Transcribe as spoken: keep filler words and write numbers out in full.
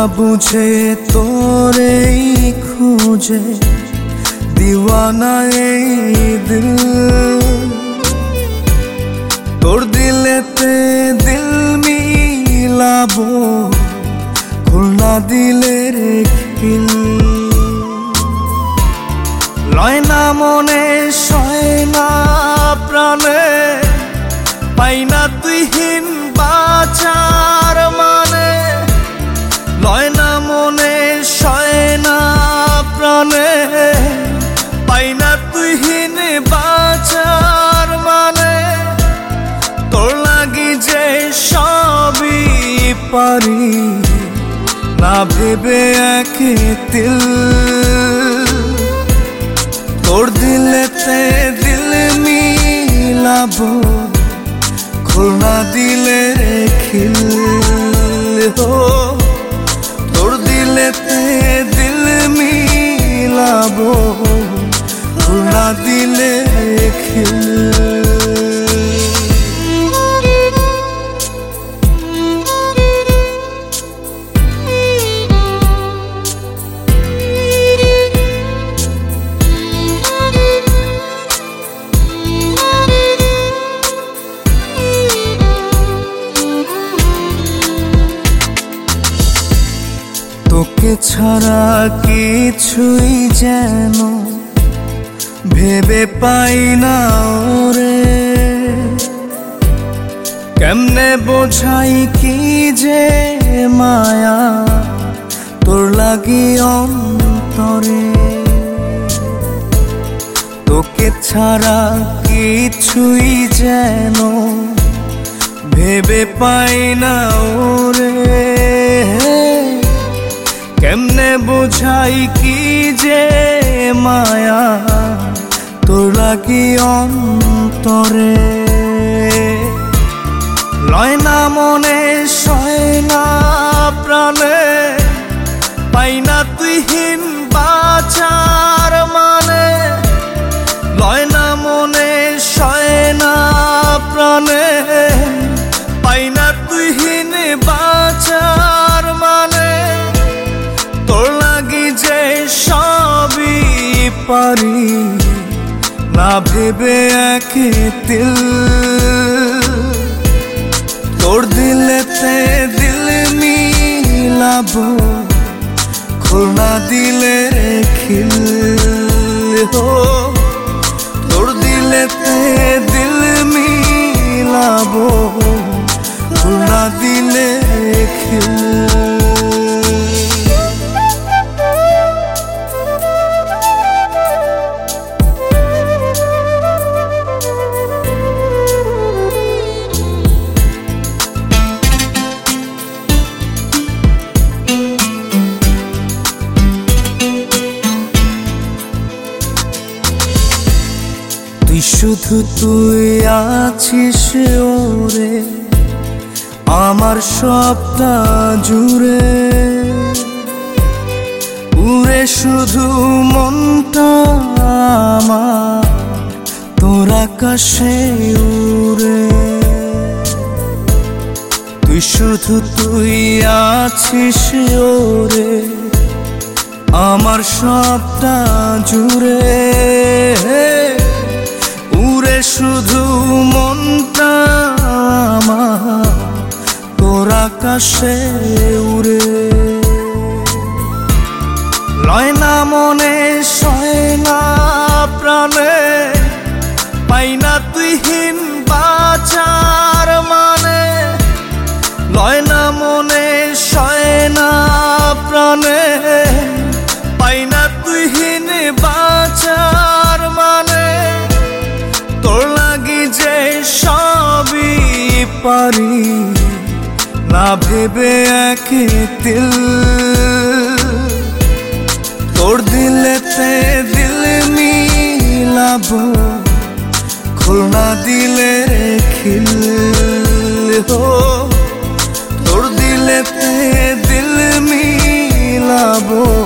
বুঝে তোরেই খুঁজে দিওয়ানা এই দিল, তোর দিলেতে দিল মিলাবো খুলনা দিলের খিল। লয় না মনে সয় না প্রাণে, পাই না তুইহীন বাঁচার মানে। লয় না মনে সয় না প্রাণে, পাই না তুইহীন বাঁচার মানে। তোর লাগি যে সবই পারি, না ভেবে একে তিল। তোর দিলেতে দিল মিলাবো খুলনা দিলের খিল। তোর দিলেতে দিল মিলাবো খুলনা দিলের খিল। তোকে ছাড়া কিছুই যেন ভেবে পাই না ওরে। কেমনে বোঝাই কি যে মায়া তোর লাগি অন্তরে। তোকে ছাড়া কিছুই যেন ভেবে পাই না ওরে। কেমনে বোঝাই কি যে মায়া তোর লাগি অন্তরে। লয় না মনে সয় না প্রাণে, পাই না তুইহীন বাঁচার মানে। লয় না মনে সয় না প্রাণে, পাই না তুইহীন বাঁচার মানে। তোর লাগি যে সবই পারি, না ভেবে একে তিল। তোর দিলেতে দিল মিলাবো খুলনা দিলের খিল। তোর দিলেতে দিল মিলাবো খুলনা দিলের খিল। তুই শুধু তুই আছিস ওরে আমার সবটা জুড়ে। উড়ে শুধু মনটা আমার তোর আকাশে উড়ে। তুই শুধু তুই আছিস ওরে আমার সবটা জুড়ে। উড়ে শুধু মনটা আমার তোর আকাশে উড়ে। লয় না মনে সয় না প্রাণে, পাই না তুইহীন বাঁচার মানে। লয় না মনে সয় না প্রাণে, পাই না তুইহীন বাঁচার মানে। তোর লাগি যে সবই পারি, না ভেবে একে তিল। তোর দিলেতে দিল মিলাবো খুলনা দিলের খিল। তোর দিলেতে দিল মিলাবো